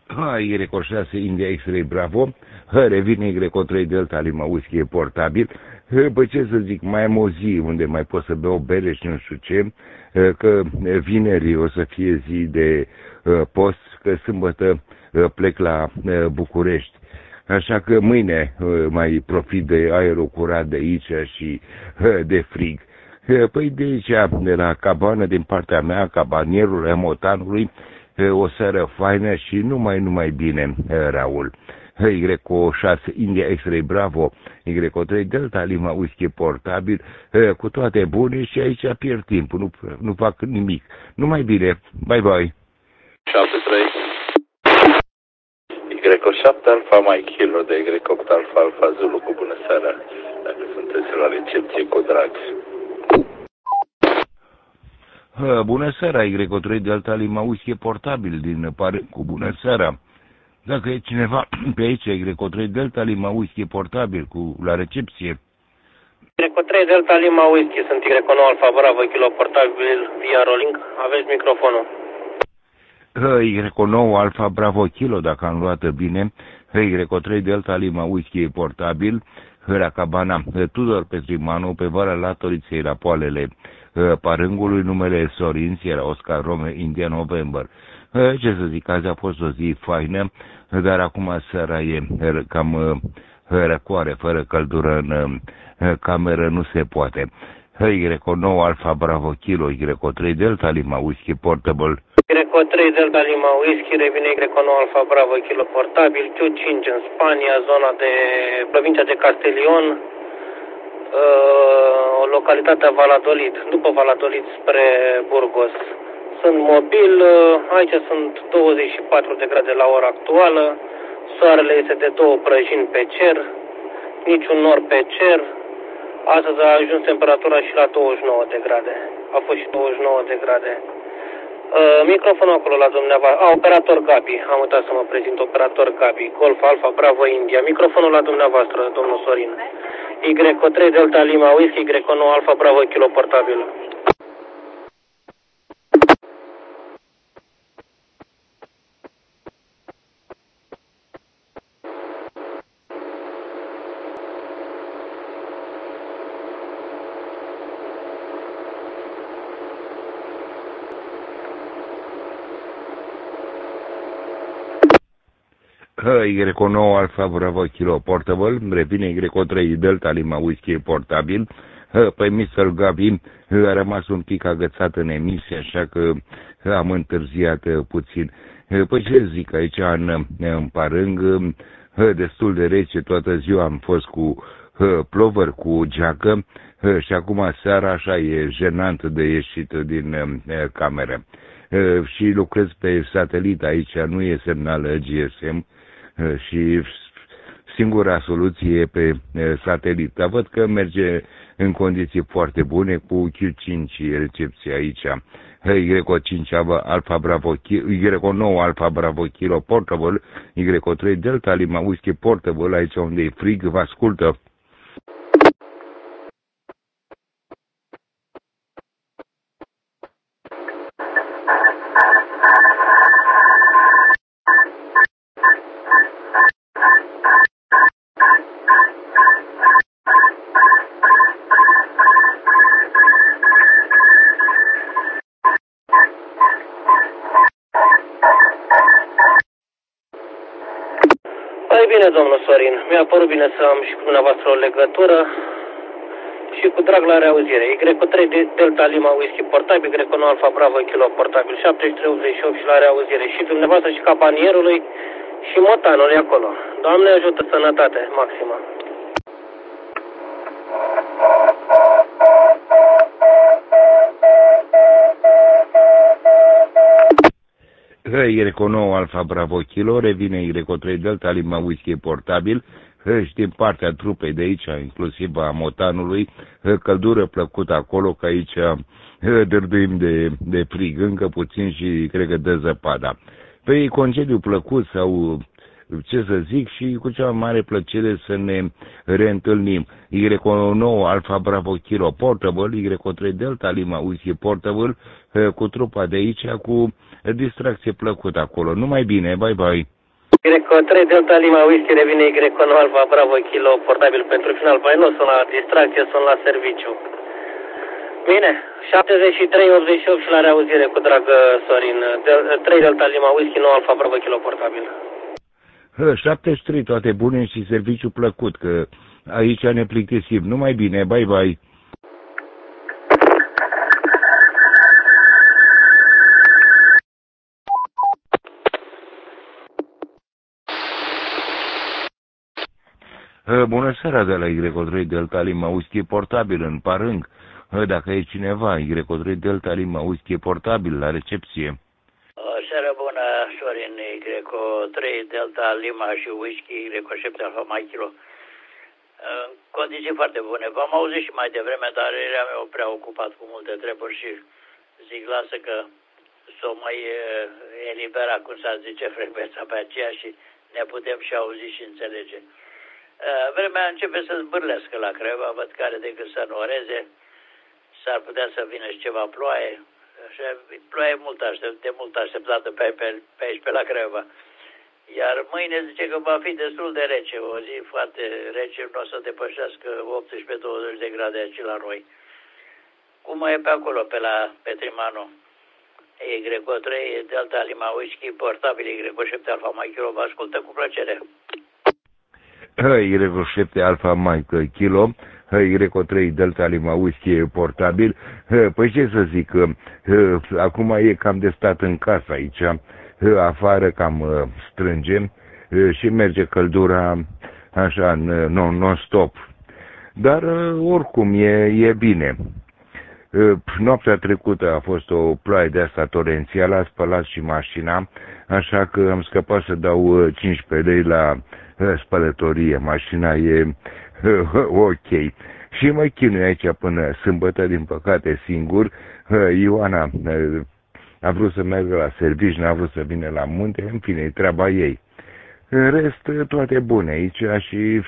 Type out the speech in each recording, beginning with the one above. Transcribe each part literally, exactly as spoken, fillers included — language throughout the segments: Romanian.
Y șase India X-Ray Bravo, revine Y trei Delta Lima Whisky e portabil. Bă, ce să zic, mai am o zi unde mai pot să beau bere și nu știu ce, că vineri o să fie zi de post, că sâmbătă plec la București. Așa că mâine mai profit de aerul curat de aici și de frig. Păi de aici, de la cabană, din partea mea, cabanierul Motanului, o seară faină și numai, numai bine, Raul. Y șase India X-Ray Bravo, Y trei Delta Lima Whisky portabil, cu toate bune și aici pierd timpul, nu, nu fac nimic. Numai bine, bye bye. șapte trei Y șapte Alfa Mike Kilo de Y opt Alfa Alfa Zulu, cu bună seara, dacă sunteți la recepție, cu drag. Bună seara, Y trei Delta Lima Whisky portabil din pare, cu bună seara. Dacă e cineva pe aici, Y trei Delta Lima Whisky portabil cu la recepție. Y trei Delta Lima Whisky, sunt Y nouă Alfa Bravo Kilo portabil via rolling, aveți microfonul. Y nouă Alfa Bravo Kilo, dacă am luat bine, Y trei Delta Lima Whisky portabil, la cabana Tudor Petrimanu, pe Valea Latoriței, la poalele Parângului, numele Sorin, Sierra Oscar Rome, India November. Ce să zic, azi a fost o zi faină, dar acum seara e cam răcoare, fără căldură în cameră, nu se poate. Y nouă Alfa Bravo Kilo, Y trei Delta Lima Whisky portable. Y trei Delta Lima Whisky, revine Y nouă Alfa Bravo Kilo portabil, Q cinci în Spania, zona de provincia de Castellion, o localitate Valladolid, după Valladolid spre Burgos. Sunt mobil, aici sunt douăzeci și patru de grade la ora actuală, soarele este de două prăjini pe cer, niciun nor pe cer, astăzi a ajuns temperatura și la douăzeci și nouă de grade, a fost și douăzeci și nouă de grade. Uh, microfonul acolo la dumneavoastră, a, operator Gabi, am uitat să mă prezint, operator Gabi, Golf Alfa Bravo India, microfonul la dumneavoastră, domnul Sorin. Y trei Delta Lima Whisky, Y nouă Alfa Bravo Kilo portabil. Y nouă Alfa Bravo Kilo portable, revine Y trei Delta Lima Whisky portabil. Păi mister Gabi a rămas un pic agățat în emisie, așa că am întârziat puțin. Păi ce zic, aici în, în Parâng, destul de rece, toată ziua am fost cu plover, cu geacă și acum seara așa e jenant de ieșit din cameră. Și lucrez pe satelit, aici nu e semnal G S M, și singura soluție e pe satelit. Dar văd că merge în condiții foarte bune cu Q cinci recepție aici. Y cinci Alfa Bravo Y nouă Alfa Bravo Kilo portable, Y trei Delta Lima Whisky portable, aici unde e frig, vă ascultă. Bine, domnul Sorin, mi-a părut bine să am și cu dumneavoastră o legătură și cu drag la reauzire. Y trei Delta Lima Whisky portabil, Y nouă Alfa Bravo Kilo portabil, șaptezeci și trei optzeci și opt și la reauzire. Și dumneavoastră și cabanierului și motanului acolo. Doamne ajută, sănătate maximă. Y nouă Alfa Bravo Kilo, revine Y trei Delta Lima Whisky portabil, și din partea trupei de aici, inclusiv a motanului, căldură plăcută acolo, că aici dărduim de, de frig, încă puțin și cred că dă zăpada. Păi concediu plăcut sau ce să zic, și cu cea mai mare plăcere să ne reîntâlnim. Y nouă Alfa Bravo Kilo portable, Y trei Delta Lima Whisky portable, cu trupa de aici, cu distracție plăcută acolo. Numai bine, bye bye! Greco trei Delta Lima Whisky revine Greco nouă Alfa Bravo Kilo portabil pentru final. Păi nu sunt la distracție, sunt la serviciu. Bine, șaptezeci și trei optzeci și opt și la reauzire cu drag Sorin. trei Delta Lima Whisky nouă Alfa Bravo Kilo portabil. șaptezeci și trei, toate bune și serviciu plăcut, că aici ne plictisim. Numai bine, bye bye. Bună seara, de la Y trei Delta Lima Whisky portabil în Parâng. Dacă e cineva, Y trei Delta Lima Whisky portabil la recepție. O seară bună, Sorin, Y trei Delta Lima și Whisky, Y șapte Alfa Mike Kilo. În condiții foarte bune. V-am auzit și mai devreme, dar eram eu prea ocupat cu multe treburi și zic, lasă că s-o mai elibera, cum s-ar zice, frecvența pe aceea și ne putem și auzi și înțelege. Vremea începe să zbârlească la Craiova, văd că are decât să noreze, s-ar putea să vină și ceva ploaie, așa, ploaie mult aștept, de mult așteptată pe, pe, pe aici, pe la Craiova. Iar mâine zice că va fi destul de rece, o zi foarte rece, nu o să depășească optsprezece douăzeci de grade aici la noi. Cum e pe acolo, pe la Petrimanu? Y trei Delta Lima Whisky portabil, Y șapte Alfa Mike Kilo, vă ascultă cu plăcere. Y șapte Alfa Mike Kilo, Y trei Delta Lima Whisky portabil. Păi ce să zic, acum e cam de stat în casă aici, afară cam strânge și merge căldura așa non-stop. Dar oricum e, e bine. Noaptea trecută a fost o ploaie de asta torențială, a spălat și mașina, așa că am scăpat să dau cincisprezece lei la spălătorie. Mașina e ok. Și mă chinui aici până sâmbătă, din păcate singur. Ioana a vrut să meargă la serviciu, n-a vrut să vină la munte, în fine, e treaba ei. În rest, toate bune aici și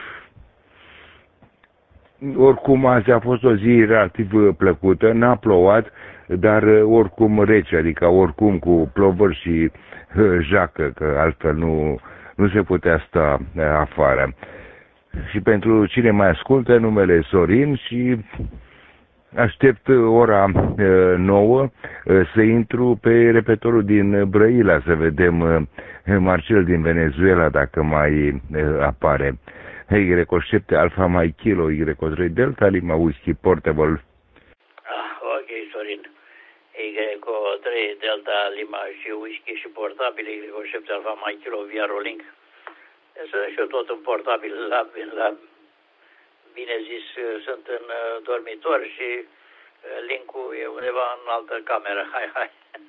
oricum azi a fost o zi relativ plăcută, n-a plouat, dar oricum rece, adică oricum cu plovări și jacă, că altfel nu, nu se putea sta afară. Și pentru cine mai ascultă, numele Sorin și aștept ora nouă să intru pe repetorul din Brăila, să vedem Marcel din Venezuela dacă mai apare. Y șapte Alfa Mike Kilo, Y trei Delta Lima Whisky portable. Ah, ok, Sorin. Y trei Delta Lima și Whisky și portabil, Y șapte Alfa Mike Kilo via Rolling. Să și eu tot în portabil, la, la bine zis, sunt în dormitor și link-ul e undeva în altă cameră. Hai, hai.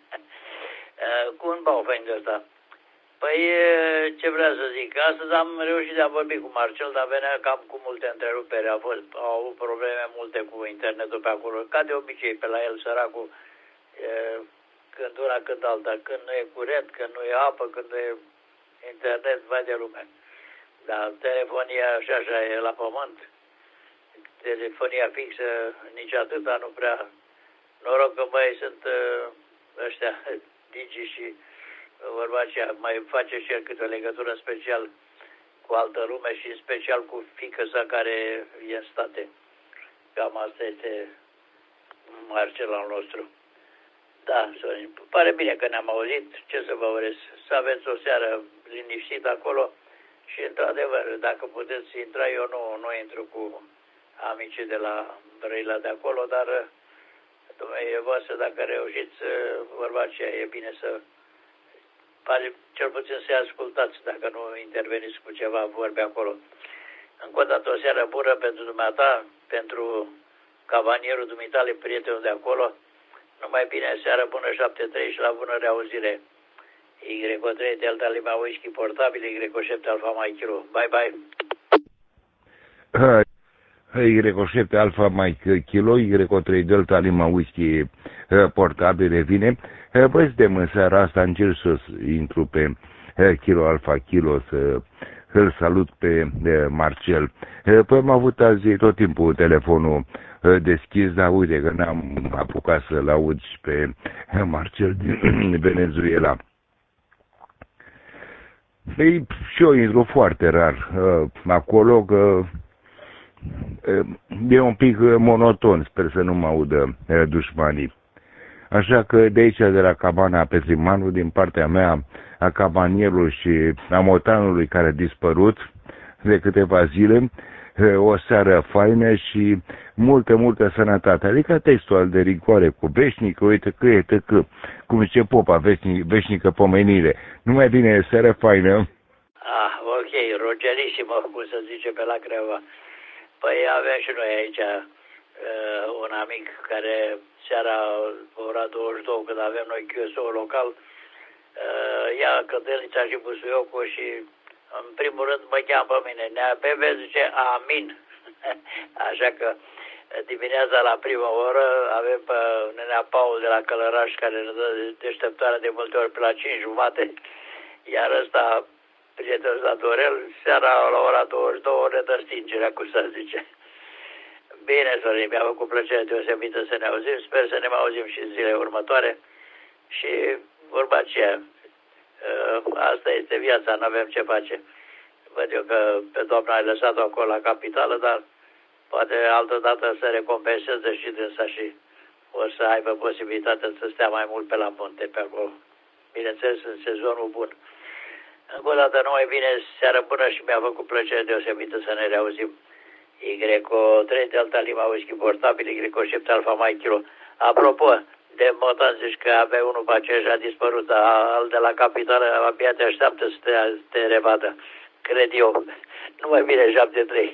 Cu un Baofeng de ăsta. Păi, ce vreau să zic, astăzi am reușit de a vorbi cu Marcel, dar venea cam cu multe întreruperi, a fost, au avut probleme multe cu internetul pe acolo, ca de obicei pe la el, săracul, e, când una, când alta, când nu e curent, când nu e apă, când nu e internet, vai de lume. Dar telefonia și așa e la pământ, telefonia fixă nici atâta, nu prea, noroc că băi sunt ăștia, Digi și vorba aceea, mai face și el câte o legătură special cu altă lume și în special cu fiică sa care e în state. Cam asta este Marcel al nostru. Da, Sorin, pare bine că ne-am auzit, ce să vă urez, să aveți o seară liniștită acolo și într-adevăr, dacă puteți intra, eu nu, nu intru cu amicii de la Brăila de acolo, dar e voastră, dacă reușiți, vorba aceea, e bine să pare cel puțin să-i ascultați dacă nu interveniți cu ceva vorbe acolo. Încă o dată o seară bună pentru dumneata, pentru cavanierul dumitale, prietenul de acolo. Numai bine, seară bună, șapte trei și la bună reauzire. Y trei Delta Lima Whisky portabil, Y șapte Alfa Mike Kilo. Bye bye. Y șapte Alfa Mike Kilo, Y trei Delta Lima Whisky portabil revine. Păi suntem în seara asta, încerc să intru pe Kilo Alfa Kilo, să îl salut pe Marcel. Păi am avut azi tot timpul telefonul deschis, dar uite că n-am apucat să-l aud și pe Marcel din Venezuela. Ei, și eu intru foarte rar uh, acolo, că uh, e un pic monoton, sper să nu mă audă uh, dușmanii. Așa că de aici, de la cabana Petrimanu, din partea mea, a cabanierului și a motanului care a dispărut de câteva zile, o seară faină și multă, multă sănătate. Adică textul de rigoare cu veșnică, uite că e tăcă, cum zice Popa, veșnic, veșnică pomenire. Nu mai bine, seară faină. Ah, ok, rogerisimo, cum se zice pe la Creva. Păi avem și noi aici uh, un amic care seara, ora douăzeci și două, când avem noi Q S O local, uh, ia cădelița și busuiocul și în primul rând mă cheamă pe mine. Nea Bebe zice amin. Așa că dimineața la prima oră avem pe nenea Paul de la Călăraș, care ne dă deșteptarea de multe ori pe la cinci jumate, iar ăsta, prietenul ăsta Dorel, seara la ora douăzeci și două ne dă stingerea, cum să zice. Bine, Sorin, mi-a făcut plăcere deosebită să ne auzim, sper să ne mai auzim și în zilele următoare și vorba aceea. Asta este viața, nu avem ce face. Văd eu că pe doamna ai lăsat-o acolo la capitală, dar poate altă dată să recompenseze și dânsa și o să aibă posibilitatea să stea mai mult pe la munte, pe acolo. Bineînțeles, în sezonul bun. Încă o dată, numai bine, seară bună și mi-a făcut plăcere deosebită să ne reauzim. Y trei Delta Lima Whisky portabil, Y șapte Alfa Mike Kilo. Apropo, de motan zici că avea unul pe aceea și a dispărut, al de la capitală abia te așteaptă să te, te revadă, cred eu. Numai bine, șapte trei.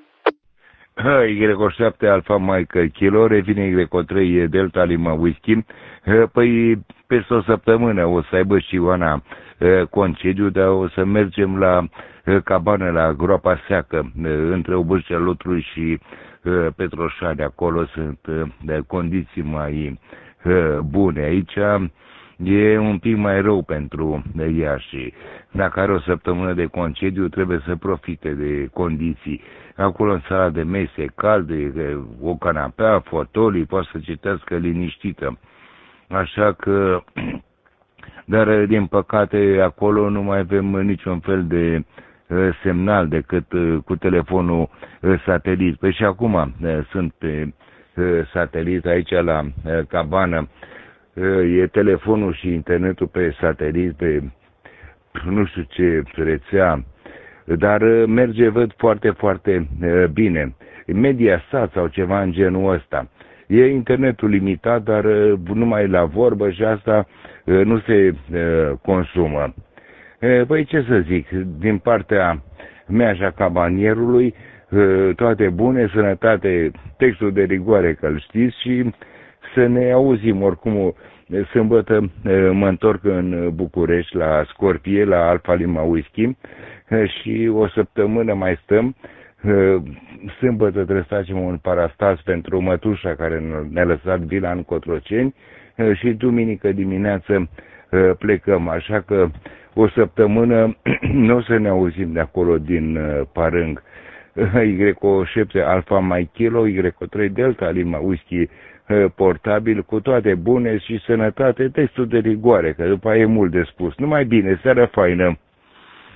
Y șapte Alfa Mike Kilo, revine Y trei Delta Lima Whisky. Păi peste o săptămână o să aibă și Ioana concediu, dar o să mergem la cabană, la Groapa Seacă, între Obârșia Lotrului și Petroșani. Acolo sunt condiții mai bune. Aici e un pic mai rău pentru ea și dacă are o săptămână de concediu trebuie să profite de condiții. Acolo în sala de mese calde, o canapea, fotolii, poate să citească liniștită. Așa că, dar din păcate acolo nu mai avem niciun fel de semnal decât cu telefonul satelit. Păi și acum sunt pe satelit aici la cabană, e telefonul și internetul pe satelit, pe nu știu ce rețea, dar merge, văd, foarte, foarte bine. Mediasat sau ceva în genul ăsta. E internetul limitat, dar numai la vorbă și asta nu se consumă. Păi ce să zic, din partea mea și a cabanierului, toate bune, sănătate, textul de rigoare că-l știți și să ne auzim. Oricum, sâmbătă mă întorc în București la Scorpie, la Alfa Lima Whisky și o săptămână mai stăm. Sâmbătă trebuie să facem un parastas pentru mătușa care ne-a lăsat vila în Cotroceni și duminică dimineață plecăm. Așa că o săptămână nu o să ne auzim de acolo din Parâng. Y șapte Alfa Mike Kilo, Y trei Delta Lima Whisky portabil, cu toate bune și sănătate, textul de rigoare, că după aia e mult de spus. Numai bine, seară faină!